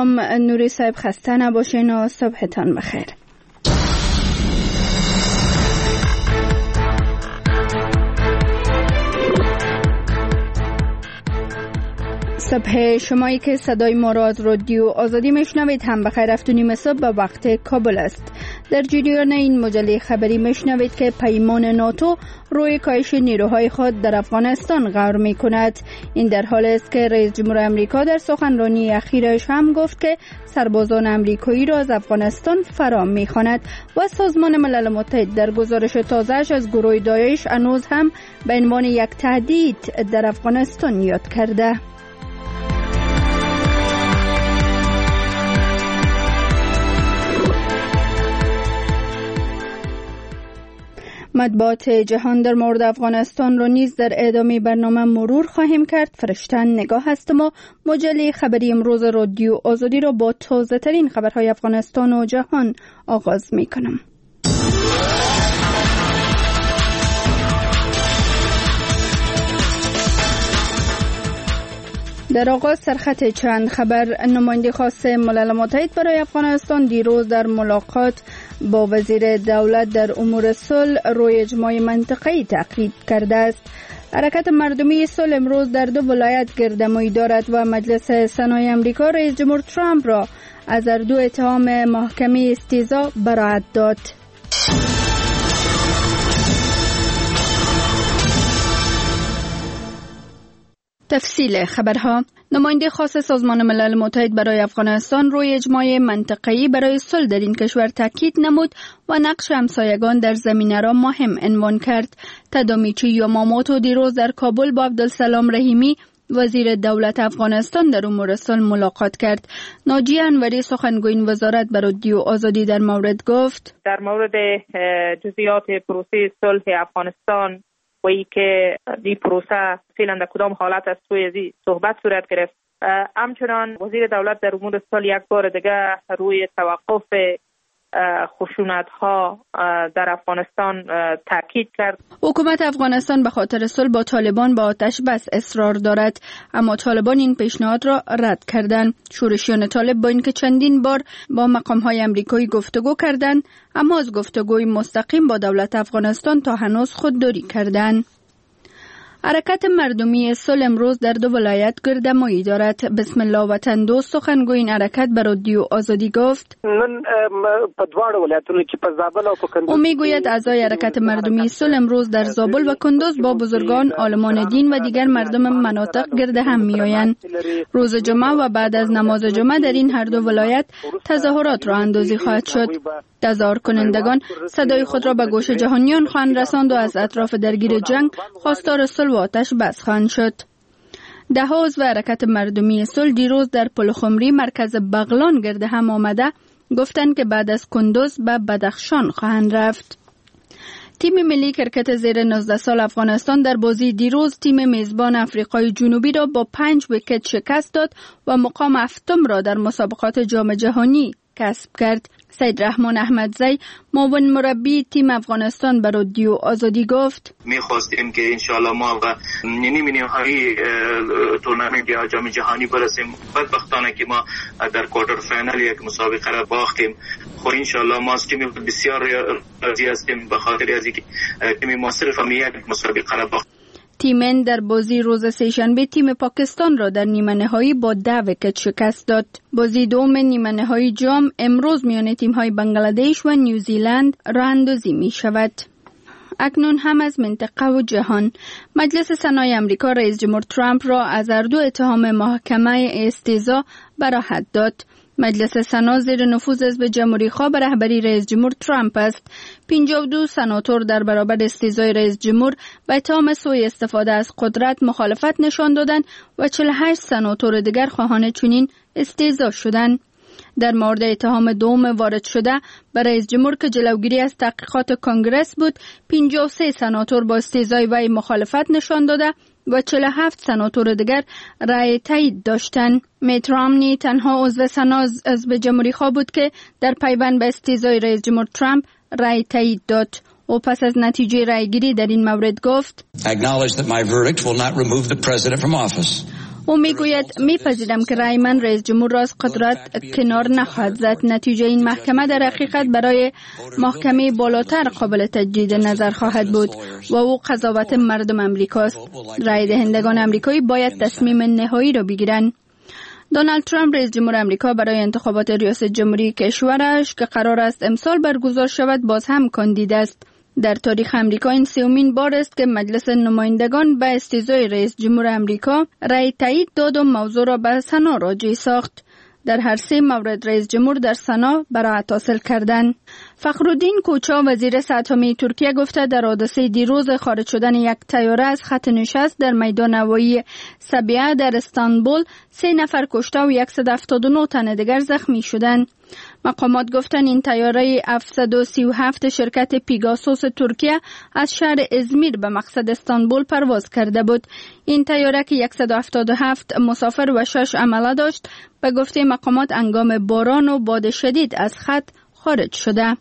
سلام نوری صاحب، خسته نباشین و صبحتان بخیر. صبح شمایی که صدای ما را از رادیو آزادی میشنوید هم بخیر. 7:30 صبح به وقت کابل است. در جریان این مجله خبری میشنوید که پیمان ناتو روی کاهش نیروهای خود در افغانستان غور می کند. این در حالی است که رئیس جمهور آمریکا در سخنرانی اخیرش هم گفت که سربازان آمریکایی را از افغانستان فرا می خواند و سازمان ملل متحد در گزارش تازه‌اش از گروه داعش هنوز هم به عنوان یک تهدید در افغانستان یاد کرده. مطبوعات جهان در مورد افغانستان را نیز در ادامه برنامه مرور خواهیم کرد. فرشتن نگاه هستم و مجله خبری امروز رادیو آزادی را با تازه ترین خبرهای افغانستان و جهان آغاز می کنم. در آغاز سرخط چند خبر. نماینده خاص ملل متحد برای افغانستان دیروز در ملاقات با وزیر دولت در امور صلح روی اجماع منطقه‌ای تاکید کرده است. حرکت مردمی صلح امروز در 2 ولایت گردهمایی دارد و مجلس سنای آمریکا رئیس جمهور ترامپ را از هر 2 اتهام محکمه استیضاح براءت داد. تفصیل خبرها. نماینده خاص سازمان ملل متحد برای افغانستان روی اجماع منطقه‌ای برای صلح در این کشور تاکید نمود و نقش همسایگان در زمینه را مهم عنوان کرد. تادامیچی یاماموتو دیروز در کابل با عبدالسلام رحیمی وزیر دولت افغانستان در امور صلح ملاقات کرد. ناجی انوری سخنگوی این وزارت به رادیو آزادی در مورد گفت: در مورد جزئیات پروسه صلح افغانستان و ای که این پروسه فعلا در کدام حالت است توی ازی صحبت صورت گرفت. همچنان وزیر دولت در امور صلح یک بار دیگه روی توقف خشونت ها در افغانستان تاکید کرد. حکومت افغانستان به خاطر صلح با طالبان با آتش بس اصرار دارد، اما طالبان این پیشنهاد را رد کردند. شورشیان طالب با اینکه چندین بار با مقام های آمریکایی گفتگو کردند، اما از گفتگوی مستقیم با دولت افغانستان تا هنوز خودداری کردند. حرکت مردمی صلح امروز در 2 ولایت گردهمایی دارد. بسم الله وطن دوست سخنگوی این حرکت به رادیو آزادی گفت: من په دواړو ولایتونو کې په زابل او په کندوز. او میگوید اعضای حرکت مردمی صلح امروز در زابل و کندوز با بزرگان، عالمان دین و دیگر مردم مناطق گرد هم میآیند. روز جمعه و بعد از نماز جمعه در این هر 2 ولایت تظاهرات راه اندازی خواهد شد. تظاهر کنندگان صدای خود را به گوش جهانیان خواهند رساند و از اطراف درگیر جنگ خواستار صلح و آتش بس خواهند شد. ده‌ها عضو حرکت مردمی صلح دیروز در پلخمری مرکز بغلان گرد هم آمده گفتند که بعد از کندوز به بدخشان خواهند رفت. تیم ملی کرکت زیر 19 سال افغانستان در بازی دیروز تیم میزبان آفریقای جنوبی را با 5 ویکت شکست داد و مقام 7م را در مسابقات جام جهانی کسب کرد. سید رحمان احمدزی معاون مربی تیم افغانستان به رادیو آزادی گفت: می‌خواستیم که انشالله ما به نیمه‌نهایی تورنمنت یا جام جهانی برسیم. بدبختانه که ما در کوارتر فینال یک مسابقه را باختیم. خب انشالله ما از تیم بسیار راضی هستیم به خاطر از اینکه تیم ما صرف یک مسابقه را باخت. تیمن در بازی روز سه‌شنبه تیم پاکستان را در نیمه نهایی با 10 ویکت شکست داد. بازی دوم نیمه نهایی جام امروز میان تیم‌های بنگلادش و نیوزیلند راه اندازی می شود. اکنون هم از منطقه و جهان. مجلس سنای آمریکا رئیس جمهور ترامپ را از هر 2 اتهام محکمه استیضاح براءت داد. مجلس سنا زیر نفوذ حزب جمهوری خواه به رهبری رئیس جمهور ترامپ است. 52 سناتور در برابر استیضاح رئیس جمهور به اتهام سوء استفاده از قدرت مخالفت نشان دادند و 48 سناتور دیگر خواهان چنین استیضاح شدند. در مورد اتهام دوم وارد شده به رئیس جمهور که جلوگیری از تحقیقات کنگره بود، 53 سناتور با استیضاح وی مخالفت نشان داده و 47 سناتور دیگر رأی تایید داشتند. میت رامنی تنها عضو سنا حزب جمهوری خواه بود که در پیوند به استیضاح رئیس جمهور ترامپ رأی تایید داد. او پس از نتیجه رأیگیری در این مورد گفت: او میگوید میپذیرم که رأی من رئیس جمهور را از قدرت کنار نخواهد زد. نتیجه این محکمه در حقیقت برای محکمه بالاتر قابل تجدید نظر خواهد بود و او قضاوت مردم امریکاست. رأی دهندگان امریکایی باید تصمیم نهایی را بگیرند. دونالد ترامپ رئیس جمهور امریکا برای انتخابات ریاست جمهوری کشورش که قرار است امسال برگزار شود باز هم کاندید است. در تاریخ امریکا این سومین بار است که مجلس نمایندگان به استیضای رئیس جمهور امریکا رأی تایید داد و موضوع را به سنا راجع ساخت. در هر سه مورد رئیس جمهور در سنا براءت حاصل کردند. فخرالدین کوچا وزیر اتمی ترکیه گفته در حادثه دیروز خارج شدن یک طیاره از خط نشست در میدان هوایی سبیه در استانبول 3 نفر کشته و 179 تن دیگر زخمی شدند. مقامات گفتند این طیاره F-137 شرکت پیگاسوس ترکیه از شهر ازمیر به مقصد استانبول پرواز کرده بود. این طیاره که 177 مسافر و 6 عمله داشت به گفته مقامات هنگام باران و باد شدید از خط خارج شده.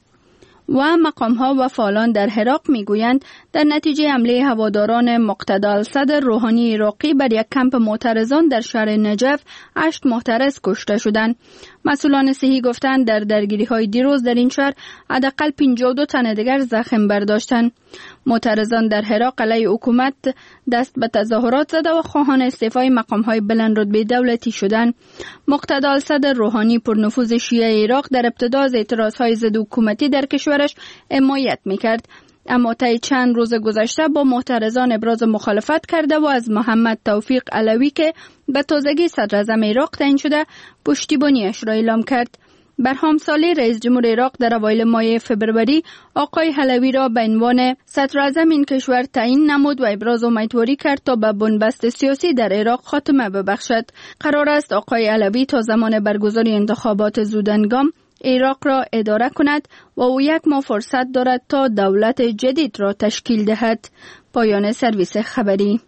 و مقام‌ها و فعالان در عراق میگویند در نتیجه حمله هواداران مقتدی الصدر روحانی عراقی بر یک کمپ معترضان در شهر نجف 8 معترض کشته شدند. مسئولان صحی گفتند در درگیری‌های دیروز در این شهر حداقل 52 تن دیگر زخم برداشتند. معترضان در عراق علیه حکومت دست به تظاهرات زده و خواهان استعفای مقام‌های بلند رتبه دولتی شدند. مقتدی الصدر روحانی پرنفوذ شیعه عراق در ابتدا از اعتراض‌های ضد حکومتی در کشورش حمایت می‌کرد، اما طی چند روز گذشته با معترضان ابراز مخالفت کرده و از محمد توفیق علوی که به تازگی صدر اعظم عراق تعیین شده پشتیبانیش را اعلام کرد. برهام صالح رئیس جمهور عراق در اوایل ماه فبروری آقای علوی را به عنوان صدر اعظم این کشور تعیین نمود و ابراز امیدواری کرد تا به بنبست سیاسی در عراق خاتمه ببخشد. قرار است آقای علوی تا زمان برگزاری انتخابات زودهنگام عراق را اداره کند و او 1 ماه فرصت دارد تا دولت جدید را تشکیل دهد. پایان سرویس خبری.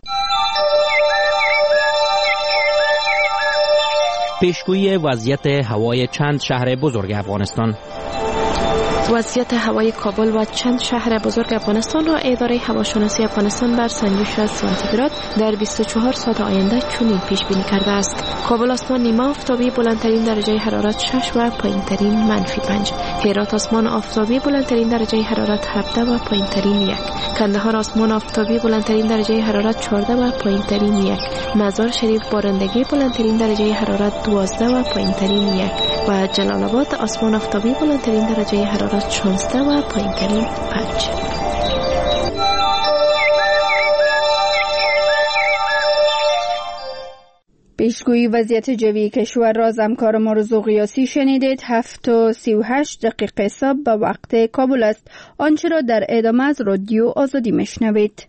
پیشگویی وضعیت هوای چند شهر بزرگ افغانستان. وضعیت هوای کابل و چند شهر بزرگ افغانستان را اداره هواشناسی افغانستان بر سنجش سانتیگراد در 24 ساعت آینده چنین پیش بینی کرده است: کابل آسمان نیمه آفتابی بلندترین درجه حرارت 6 و پایینترین -5. هرات آسمان آفتابی بلندترین درجه حرارت 17 و پایینترین 1. کندهار آسمان آفتابی بلندترین درجه حرارت 14 و پایینترین 1. مزار شریف بارندگی بلندترین درجه حرارت 12 و پایینترین 1. و جلال آباد آسمان آفتابی بلندترین درجه حرارت 16 و پایینترین 5. پیشگویی وضعیت جوی کشور را از همکار مرزو قیاسی شنیدید. 7:38 صبح به وقت کابل است. آنچه را در ادامه از رادیو آزادی میشنوید.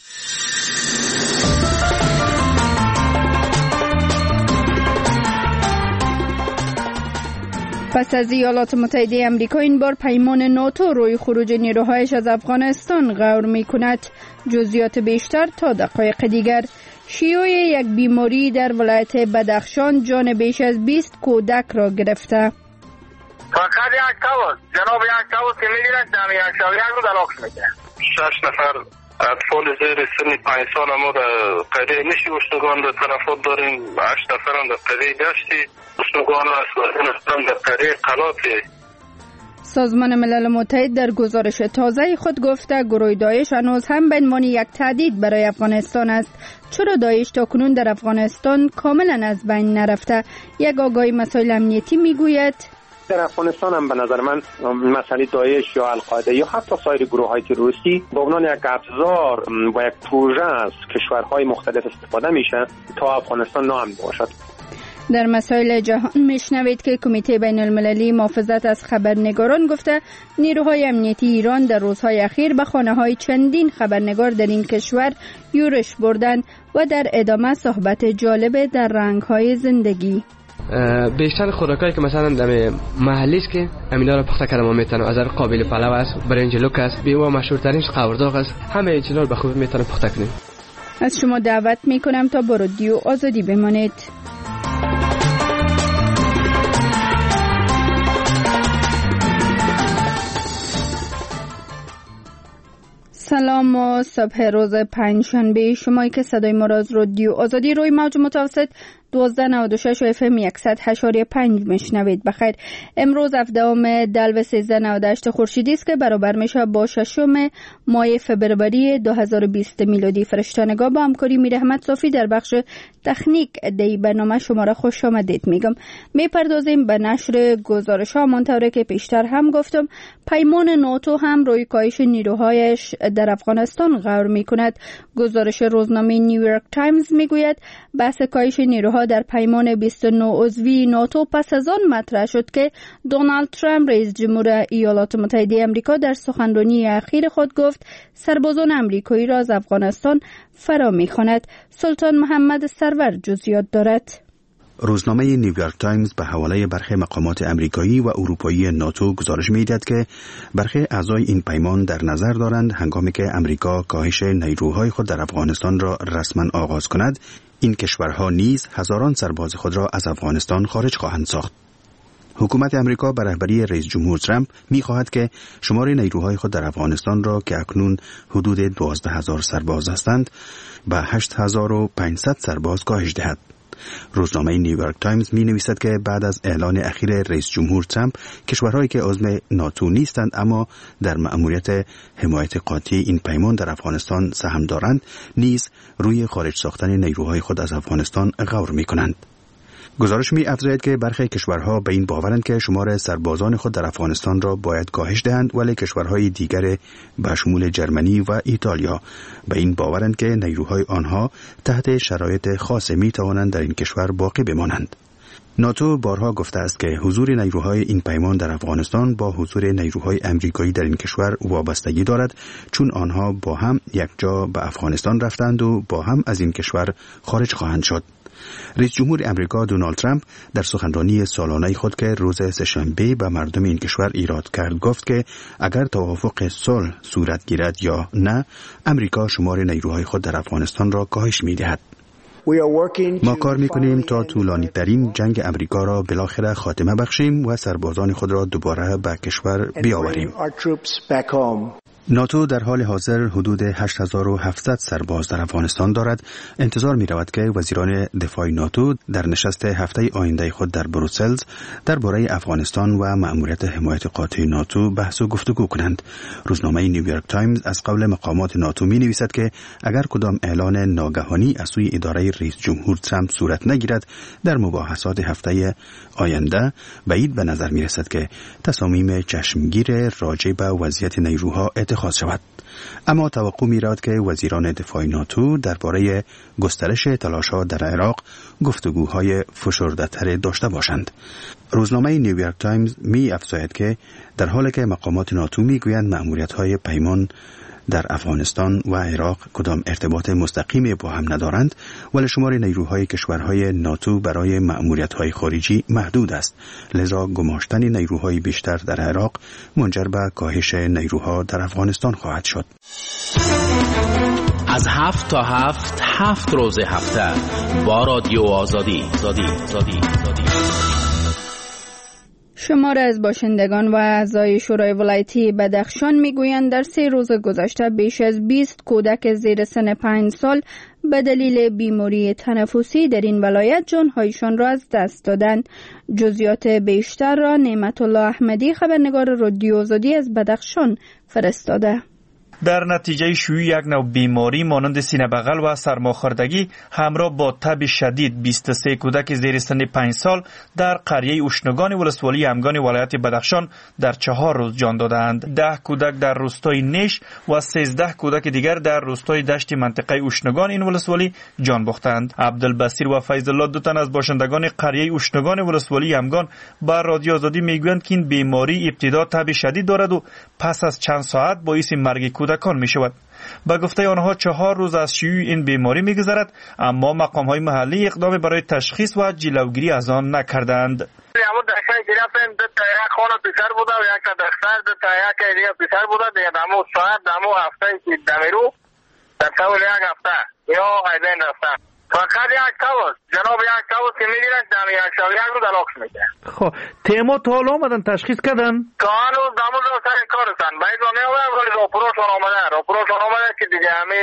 پس از ایالات متحده آمریکا این بار پیمان ناتو روی خروج نیروهایش از افغانستان غور می‌کند. جزئیات بیشتر تا دقایق دیگر. شیوع یک بیماری در ولایت بدخشان جان بیش از 20 کودک را گرفته. فقط یک تاوز جناب یک تاوز که می‌گیرند در یک شویه رو دلاغ می‌کنه. 6 نفر اطفال زیر سن 5 سال ما در قریه نشی اشتگان در تلفات داریم. 8 نفر هم در قریه داشتی اشتگان هم در قریه قلاتی. سازمان ملل متحد در گزارش تازه خود گفته گروه داعش هنوز هم به عنوان یک تهدید برای افغانستان است. چرا داعش تاکنون در افغانستان کاملا از بین نرفته؟ یک آگاهی مسائل امنیتی میگوید در افغانستان هم به نظر من مسئله داعش یا القاعده یا حتی سایر گروه‌های تروریستی به عنوان یک ابزار و یک پروژه از کشورهای مختلف استفاده میشه تا افغانستان ناامن باشد. در مسائل جهان میشنوید که کمیته بین المللی محافظت از خبرنگاران گفته نیروهای امنیتی ایران در روزهای اخیر به خانه‌های چندین خبرنگار در این کشور یورش بردند و در ادامه صحبت جالب در رنگ‌های زندگی. بیشتر خوراکایی که مثلا در محلی است که امینا رو پخته کردن ما میتونم از قابل پلو است، برنج لوک است، بیوا مشهورترینش قورداغ است. همه اینا رو به خوبی میتونم پخته کنیم. از شما دعوت میکنم تا با رادیو آزادی بمانید. سلام سلام و صبح روز پنجشنبه. شمایی که صدای ما را از رادیو آزادی روی موج متوسط 1296 و FM 100.5 میشنوید. بخیر. امروز 17 دلو 1398 خورشیدی است که برابر میشه با 6 ماه فبروری 2020 میلادی. فرشته‌نگار با همکاری میر احمد صافی در بخش تکنیک دی برنامه شما را خوش آمدید میگم. میپردازیم به نشر گزارش‌ها. منطوری که پیشتر هم گفتم پیمان ناتو هم روی کاهش نیروهایش در افغانستان غور میکند. گزارش روزنامه نیویورک تایمز میگوید بحث کاهش نیروها در پیمان 29 عضوی ناتو پس از آن مطرح شد که دونالد ترامپ رئیس جمهور ایالات متحده آمریکا در سخنرانی اخیر خود گفت سربازان آمریکایی را از افغانستان فرا می‌خواند. سلطان محمد سرور جزئیات دارد. روزنامه نیویورک تایمز به حواله برخی مقامات آمریکایی و اروپایی ناتو گزارش می‌دهد که برخی اعضای این پیمان در نظر دارند هنگامی که آمریکا کاهش نیروهای خود در افغانستان را رسما آغاز کند، این کشورها نیز هزاران سرباز خود را از افغانستان خارج خواهند ساخت. حکومت آمریکا به رهبری رئیس جمهور ترامپ می‌خواهد که شمار نیروهای خود در افغانستان را که اکنون حدود 12,000 سرباز هستند به 8,500 سرباز کاهش دهد. روزنامه نیویورک تایمز می‌نویسد که بعد از اعلان اخیر رئیس جمهور ترامپ، کشورهایی که عضو ناتو نیستند اما در مأموریت حمایت قاطع این پیمان در افغانستان سهم دارند، نیز روی خارج ساختن نیروهای خود از افغانستان غور می‌کنند. گزارش می‌افزاید که برخی کشورها به این باورند که شمار سربازان خود در افغانستان را باید کاهش دهند، ولی کشورهای دیگر به شمول جرمنی و ایتالیا به این باورند که نیروهای آنها تحت شرایط خاص می‌توانند در این کشور باقی بمانند. ناتو بارها گفته است که حضور نیروهای این پیمان در افغانستان با حضور نیروهای آمریکایی در این کشور وابستگی دارد، چون آنها با هم یک جا به افغانستان رفتند و با هم از این کشور خارج خواهند شد. رئیس جمهور آمریکا دونالد ترامپ در سخنرانی سالانه خود که روز سه‌شنبه به مردم این کشور ایراد کرد گفت که اگر توافق صلح صورت گیرد یا نه، آمریکا شمار نیروهای خود در افغانستان را کاهش می‌دهد. ما کار می‌کنیم تا طولانی ترین جنگ آمریکا را بالاخره خاتمه بخشیم و سربازان خود را دوباره به کشور بیاوریم. ناتو در حال حاضر حدود 8,700 سرباز در افغانستان دارد. انتظار می رود که وزیران دفاع ناتو در نشست هفته آینده خود در بروسل درباره افغانستان و مأموریت حمایت قاطع ناتو بحث و گفتگو کنند. روزنامه نیویورک تایمز از قول مقامات ناتو می نویسد که اگر کدام اعلان ناگهانی از سوی اداره رئیس جمهور ترامپ صورت نگیرد، در مباحثات هفته آینده بعید به نظر می رسد که تصامیم چشمگیر راجع به وضعیت نیروها اتخاذ شود. اما توقع می رود که وزیران دفاع ناتو درباره گسترش تلاش‌ها در عراق گفتگوهای فشرده‌تر داشته باشند. روزنامه نیویورک تایمز می افزاید که در حالی که مقامات ناتو می گویند مأموریت‌های پیمان در افغانستان و عراق کدام ارتباط مستقیمی با هم ندارند، ولی شمار نیروهای کشورهای ناتو برای مأموریت‌های خارجی محدود است. لذا گماشتن نیروهای بیشتر در عراق منجر به کاهش نیروها در افغانستان خواهد شد. از 7 تا 7 روز هفته با رادیو آزادی. شمار از باشندگان و اعضای شورای ولایتی بدخشان میگویند در 3 روز گذشته بیش از 20 کودک زیر سن 5 سال به دلیل بیماری تنفسی در این ولایت جانهایشان را از دست دادند. جزئیات بیشتر را نعمت الله احمدی خبرنگار رادیو آزادی از بدخشان فرستاده. در نتیجه شیوع یک نوع بیماری مانند سینه بغل و سرماخوردگی همراه با تب شدید 23 کودک زیر سن 5 سال در قریه اوشنگان ولسوالی امگان ولایت بدخشان در 4 روز جان دادند. 10 کودک در روستای نیش و 13 کودک دیگر در روستای دشت منطقه اوشنگان این ولسوالی جان باختند. عبدالبصیر و فیض الله دو تن از باشندگان قریه اوشنگان ولسوالی امگان با رادیو آزادی میگویند که این بیماری ابتدا تب شدید دارد و پس از چند ساعت باعث مرگ کودکان می شود. با گفته آنها 4 روز از شیوع این بیماری می گذرد، اما مقام های محلی اقدام برای تشخیص و جلوگیری از آن نکردند. همون دکتر گرفتیم دو تا یک خانه پیسر بوده و یک دکتر دو تا یک دیگه پیسر بوده دیگه دمو ساعت دمو هفته که دمیرو در طول یک هفته یا ایدین رفتن فقط یک تاوست جناب، یک تاوست که میگیرن دم یک شب یک رو دلاخش میکنه. خب تیما تا حالا آمدن تشخیص کردن؟ تا هنوز دموز رو سر کارستن باید نمیومد ولی راپورشون آمده که دیگه همه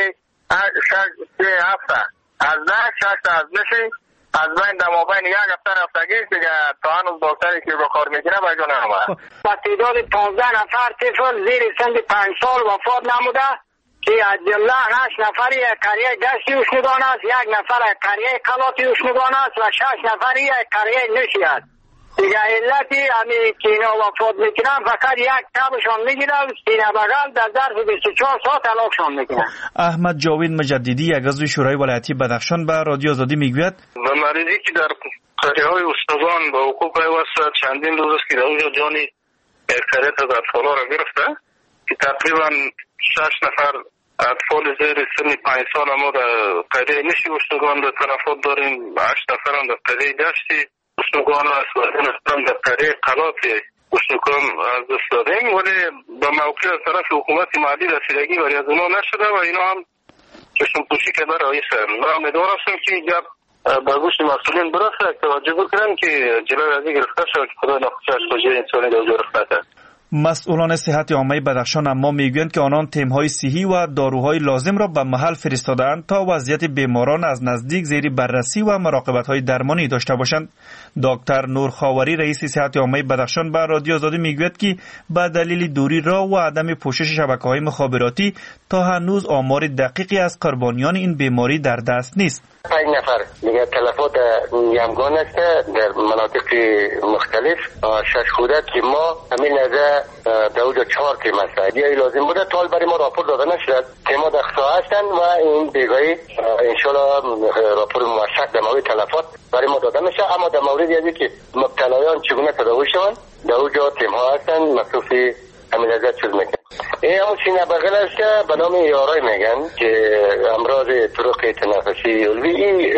6 هفته از نه 6 از نشی از بین دمابین یک هفته رفتگیش دیگه تا هنوز دکتری که رو کار میکنه باید نمیومد. با تعداد 15 نفر طفل زیر سن 5 سال وفات نموده که از جمله 8 نفری قریه دستی اوشنگان است، 1 نفر قریه قلاتی اوشنگان است و 6 نفری قریه نشی است. دیگه علتی همی که اینا وفات میکنن فقط یک تبشان میگیرن سینه بغل در ظرف 24 ساعت علاقشان میکنن. احمد جاوید مجددی یک عضو شورای ولایتی بدخشان به رادیو آزادی میگوید و مریضی که در قریه های استوان با حقوق پیوسته چندین روز است که در اونجا جانی اکثریت از اطفال را گرفته که تقریبا 6 نفر اطفال زیر سن 5 سال ما در قریه نشی استوان در تلفات داریم، 8 نفر هم در قریه دشتی استوان است و در قریه قلاتی استوان از دست دادیم، ولی به موقع از طرف حکومت محلی رسیدگی برای از اونا نشده و اینا هم چشم پوشی که در رئیس ما امیدوار هستم که جب به گوش مسئولین برسه توجه بکنن که جلوی از این گرفته شد که خدا نخواهد از توجه انسانی در اونجا رفته. مسئولان صحت عامه بدخشان اما میگویند که آنان تیم‌های صحی و داروهای لازم را به محل فرستاده‌اند تا وضعیت بیماران از نزدیک زیر بررسی و مراقبت‌های درمانی داشته باشند. دکتر نور خاوری رئیس صحت عامه بدخشان به رادیو آزادی میگوید که به دلیل دوری راه و عدم پوشش شبکه‌های مخابراتی تا هنوز آمار دقیقی از قربانیان این بیماری در دست نیست. 5 نفر دیگه تلفات یمگان است در مناطق مختلف، 6 کودک که ما همین نظر در اونجا 4 تیم است دیگه لازم بوده تا برای ما راپور داده نشد که ما دخصا هستن و این بیگاهی انشالله راپور موثق در مورد تلفات برای ما داده میشه. اما در مورد یادی که مبتلایان چگونه تداوی شوند در اونجا تیم ها هستن مصروف همین نظر چیز میکنن. این همون سینه بغل است که به نام یارای میگن که امراض طرق تنفسی علوی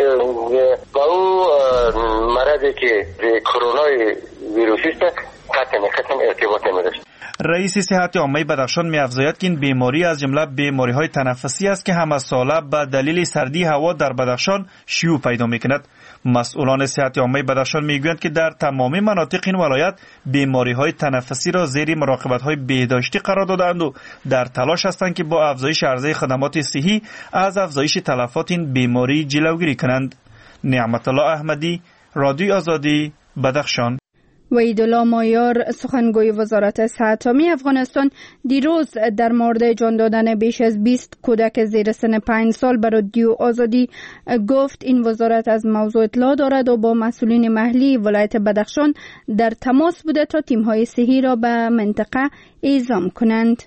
با او مرضی که کرونا ویروسی است قطعا ارتباط نمیداشت. رئیس صحت عامه بدخشان می‌افزاید که این بیماری از جمله بیماری‌های تنفسی است که همه ساله به دلیل سردی هوا در بدخشان شیوع پیدا می‌کند. مسئولان صحت عامه بدخشان میگویند که در تمام مناطق این ولایت بیماری‌های تنفسی را زیر مراقبت‌های بهداشتی قرار دادند و در تلاش هستند که با افزایش عرضه خدمات صحی از افزایش تلفات این بیماری جلوگیری کنند. نعمت الله احمدی، رادیو آزادی، بدخشان. وحیدالله مایار سخنگوی وزارت صحت عامه افغانستان دیروز در مورد جان دادن بیش از 20 کودک زیر سن 5 سال بر رادیو آزادی گفت این وزارت از موضوع اطلاع دارد و با مسئولین محلی ولایت بدخشان در تماس بوده تا تیم‌های صحی را به منطقه اعزام کنند.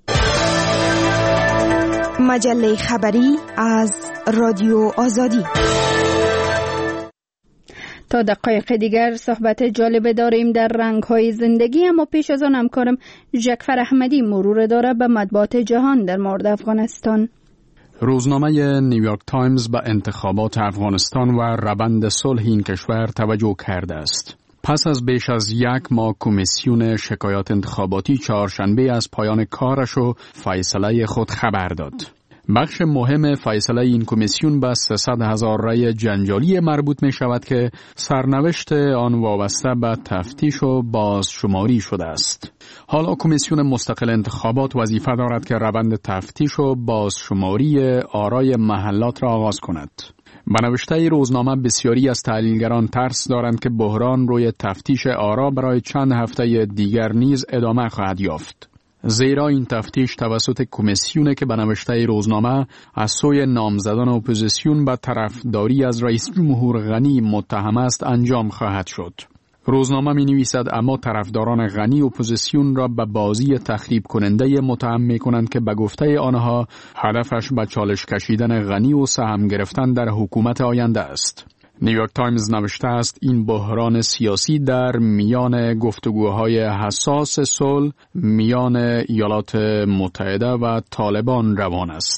مجله خبری از رادیو آزادی. تا دقایق دیگر صحبت جالب داریم در رنگ‌های زندگی، اما پیش از آن همکارم جعفر احمدی مرور داره به مطبوعات جهان در مورد افغانستان. روزنامه نیویورک تایمز به انتخابات افغانستان و روند صلح این کشور توجه کرده است. پس از بیش از 1 ماه کمیسیون شکایات انتخاباتی چهارشنبه از پایان کارش و فیصله خود خبر داد. بخش مهم فیصله این کمیسیون به 300,000 رأی جنجالی مربوط می شود که سرنوشت آن وابسته به تفتیش و بازشماری شده است. حالا کمیسیون مستقل انتخابات وظیفه دارد که روند تفتیش و بازشماری آرای محلات را آغاز کند. به نوشته روزنامه بسیاری از تحلیلگران ترس دارند که بحران روی تفتیش آرا برای چند هفته دیگر نیز ادامه خواهد یافت. زیرا این تفتیش توسط کمیسیون که به نوشته روزنامه از سوی نامزدان اپوزیسیون به طرفداری از رئیس جمهور غنی متهم است انجام خواهد شد. روزنامه می نویسد اما طرفداران غنی اپوزیسیون را به بازی تخریب کننده متهم می کنند که به گفته آنها هدفش به چالش کشیدن غنی و سهم گرفتن در حکومت آینده است. نیویورک تایمز نوشته است این بحران سیاسی در میان گفتگوهای حساس صلح میان ایالات متحده و طالبان روان است.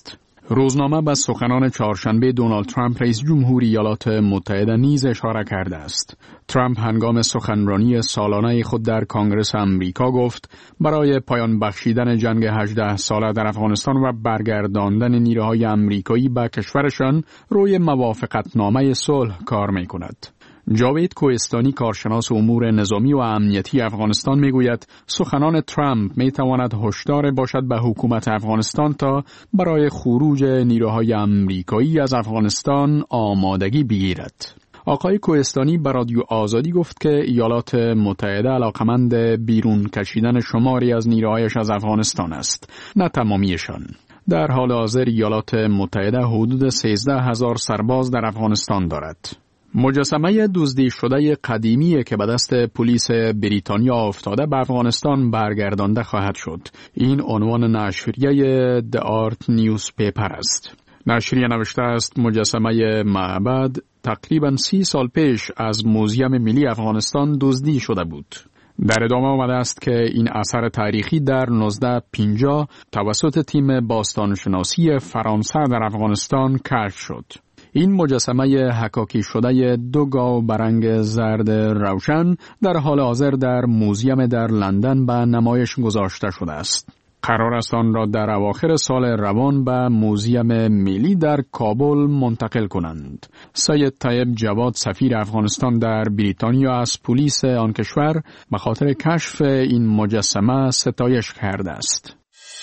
روزنامه به سخنان چهارشنبه دونالد ترامپ رئیس جمهوری ایالات متحده نیز اشاره کرده است. ترامپ هنگام سخنرانی سالانه خود در کنگره آمریکا گفت برای پایان بخشیدن جنگ 18 ساله در افغانستان و برگرداندن نیروهای آمریکایی به کشورشان روی موافقتنامه صلح کار می‌کند. جاوید کوهستانی کارشناس امور نظامی و امنیتی افغانستان میگوید سخنان ترامپ میتواند هشدار باشد به حکومت افغانستان تا برای خروج نیروهای آمریکایی از افغانستان آمادگی بگیرد. آقای کوهستانی به رادیو آزادی گفت که ایالات متحده علاقمند بیرون کشیدن شماری از نیروهایش از افغانستان است، نه تمامیشان. در حال حاضر ایالات متحده حدود 13,000 سرباز در افغانستان دارد. مجسمه دزدی شده قدیمی که به دست پلیس بریتانیا افتاده به افغانستان برگردانده خواهد شد. این عنوان نشریه The Art Newspaper است. نشریه نوشته است مجسمه معبد تقریباً 30 سال پیش از موزیم ملی افغانستان دزدی شده بود. در ادامه آمده است که این اثر تاریخی در 1950 توسط تیم باستانشناسی فرانسه در افغانستان کشف شد. این مجسمه حکاکی شده 2 گاو برنگ زرد روشن در حال حاضر در موزیم در لندن به نمایش گذاشته شده است. قرار است آن را در اواخر سال روان به موزیم ملی در کابل منتقل کنند. سید طیب جواد سفیر افغانستان در بریتانیا از پلیس آن کشور به خاطر کشف این مجسمه ستایش کرده است.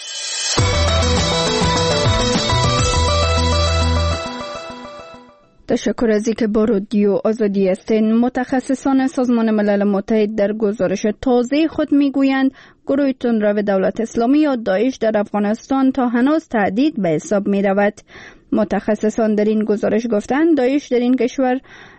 تشکر از اینکه با رادیو آزادی هستین. متخصصان سازمان ملل متحد در گزارش تازه خود میگویند گروه تندرو دولت اسلامی یا داعش در افغانستان تا هنوز تهدید به حساب می رود. متخصصان در این گزارش گفتند داعش در این کشور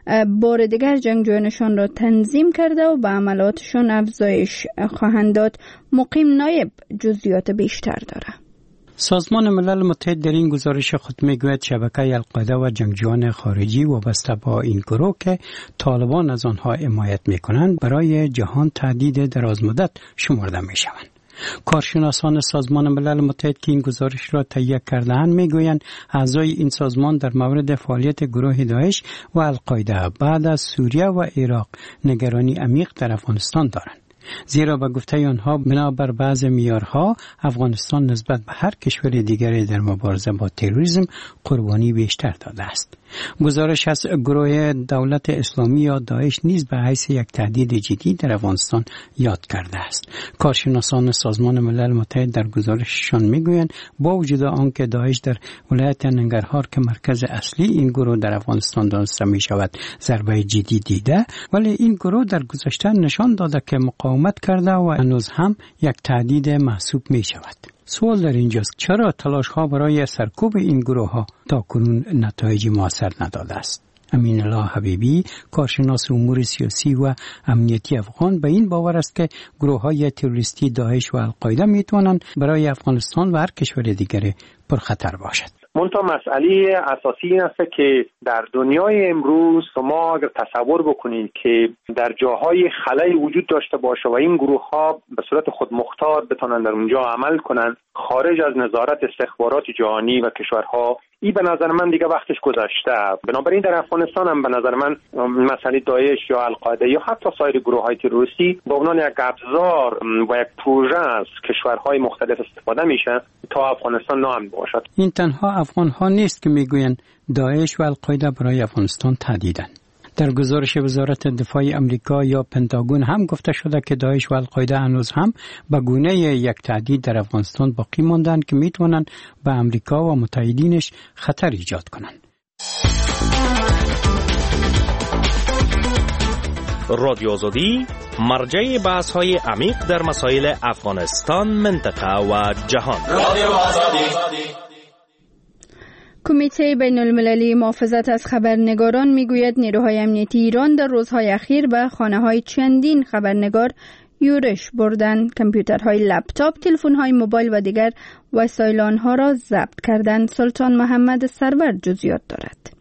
بار دیگر جنگجویانشان را تنظیم کرده و به عملاتشان افزایش خواهند داد. مقیم نایب جزئیات بیشتر دارد. سازمان ملل متحد در این گزارش خود میگوید شبکه القاعده و جنگجویان خارجی وابسته با این گروه که طالبان از آنها حمایت میکنند برای جهان تهدید درازمدت شمرده میشوند. کارشناسان سازمان ملل متحد که این گزارش را تهیه کرده‌اند میگویند اعضای این سازمان در مورد فعالیت گروه داعش و القاعده بعد از سوریه و عراق نگرانی عمیق در افغانستان دارند. زیرا به گفته آنها بنابر بعض معیارها افغانستان نسبت به هر کشور دیگری در مبارزه با تروریسم قربانی بیشتر داده است. گزارش از گروه دولت اسلامی یا داعش نیز به حیث یک تهدید جدی در افغانستان یاد کرده است. کارشناسان سازمان ملل متحد در گزارششان میگویند با وجود آنکه داعش در ولایت ننگرهار که مرکز اصلی این گروه در افغانستان دانسته می شود ضربه جدی دیده، ولی این گروه در گذشته نشان داده که مقاومت کرده و هنوز هم یک تهدید محسوب می شود. سوال در اینجاست چرا تلاش ها برای سرکوب این گروه ها تا کنون نتایج موثر نداده است؟ امین الله حبیبی کارشناس امور سیاسی و امنیتی افغان به این باور است که گروه های تروریستی داعش و القاعده می توانند برای افغانستان و هر کشور دیگری پرخطر باشد. منتها مسئله اساسی این است که در دنیای امروز شما اگر تصور بکنید که در جاهای خلایی وجود داشته باشه و این گروه ها به صورت خودمختار بتونن در اونجا عمل کنن خارج از نظارت استخبارات جهانی و کشورها، این به نظر من دیگه وقتش گذشته. بنابراین در افغانستان هم به نظر من مسئله داعش یا القاعده یا حتی سایر گروه‌های تروریستی به عنوان یک ابزار و یک پروژه از کشورهای مختلف استفاده میشه تا افغانستان ناامن باشد. این تنها افغان‌ها نیست که میگویند داعش و القاعده برای افغانستان تهدیدند. در گزارش وزارت دفاع امریکا یا پنتاگون هم گفته شده که داعش و القاعده هنوز هم به گونه یک تهدید در افغانستان باقی ماندند که میتوانند به امریکا و متحدینش خطر ایجاد کنند. رادیو آزادی مرجع بحث‌های عمیق در مسائل افغانستان، منطقه و جهان. رادیو آزادی. کمیته بین المللی محافظت از خبرنگاران میگوید نیروهای امنیتی ایران در روزهای اخیر به خانه‌های چندین خبرنگار یورش بردند. کامپیوترهای لپتاپ، تلفن‌های موبایل و دیگر وسایل آنها را ضبط کردند. سلطان محمد سرور جزئیات دارد.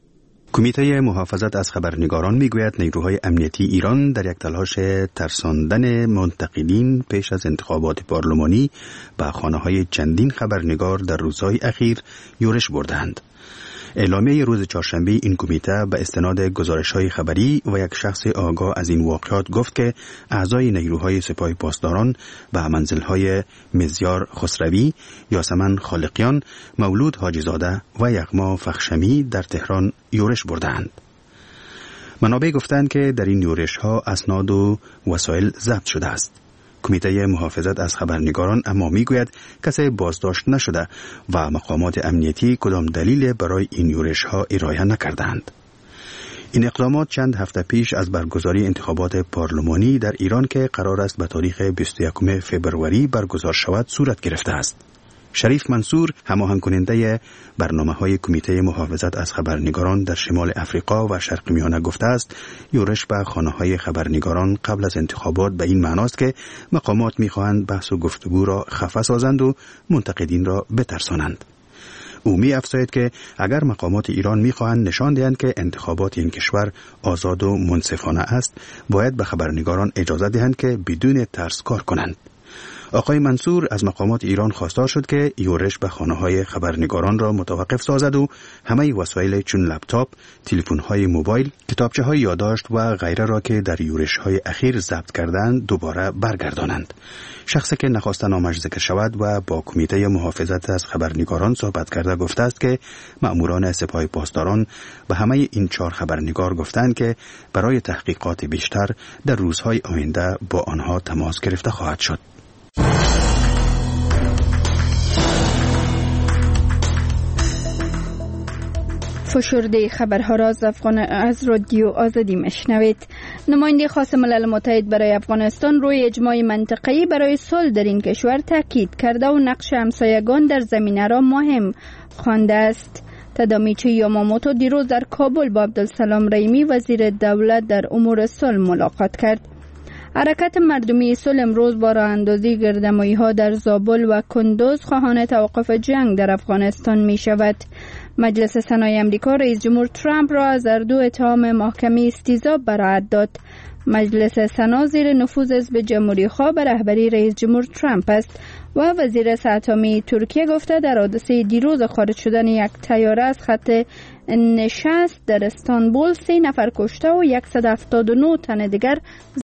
کمیته محافظت از خبرنگاران میگوید نیروهای امنیتی ایران در یک تلاش ترساندن منتقدین پیش از انتخابات پارلمانی به خانه‌های چندین خبرنگار در روزهای اخیر یورش بردند. اعلامیه روز چهارشنبه این کمیته به استناد گزارش‌های خبری و یک شخص آگاه از این واقعات گفت که اعضای نیروهای سپاه پاسداران به منزل‌های مزیار خسروی، یاسمن خالقیان، مولود حاجی‌زاده و یغما فخشمی در تهران یورش بردند. منابع گفتند که در این یورش‌ها اسناد و وسایل ضبط شده است. کمیته محافظت از خبرنگاران اما میگوید کسی بازداشت نشده و مقامات امنیتی کدام دلیل برای این یورش‌ها ارائه نکردند. این اقدامات چند هفته پیش از برگزاری انتخابات پارلمانی در ایران که قرار است به تاریخ 21 فوریه برگزار شود صورت گرفته است. شریف منصور، هماهنگ کننده برنامه‌های کمیته محافظت از خبرنگاران در شمال افریقا و شرق میانه گفته است یورش به خانه‌های خبرنگاران قبل از انتخابات به این معناست که مقامات می‌خواهند بحث و گفتگو را خفه سازند و منتقدین را بترسانند. او می‌افزاید که اگر مقامات ایران می‌خواهند نشان دهند که انتخابات این کشور آزاد و منصفانه است، باید به خبرنگاران اجازه دهند که بدون ترس کار کنند. آقای منصور از مقامات ایران خواستار شد که یورش به خانه‌های خبرنگاران را متوقف سازد و همه وسایل چون لپتاپ، تلفن‌های موبایل، کتابچه‌های یادداشت و غیره را که در یورش‌های اخیر ضبط کردند دوباره برگردانند. شخصی که نخواست نامش ذکر شود و با کمیته محافظت از خبرنگاران صحبت کرده گفته است که مأموران سپاه پاسداران به همه این 4 خبرنگار گفتند که برای تحقیقات بیشتر در روزهای آینده با آنها تماس گرفته خواهد شد. فشرده خبرها را از رادیو آزادی مشنوید. نماینده خاص ملل متحد برای افغانستان روی اجماع منطقه‌ای برای صلح در این کشور تاکید کرده و نقش همسایگان در زمینه را مهم خوانده است. تادامیچی یاماموتو دیروز در کابل با عبدالسلام رحیمی وزیر دولت در امور صلح ملاقات کرد. حرکت مردمی صلح امروز با راه اندازی گردمایی‌ها در زابل و کندوز خواهان توقف جنگ در افغانستان می شود. مجلس سنای امریکا رئیس جمهور ترامپ را از اردو اتهام محکمه استیضاح براءت داد. مجلس سنا زیر نفوذ حزب جمهوری خواه به رهبری رئیس جمهور ترامپ است و وزیر سه‌اتمی ترکیه گفته در حادثه دیروز خارج شدن یک طیاره از خط نشست در استانبول 3 نفر کشته و 179 تن دیگر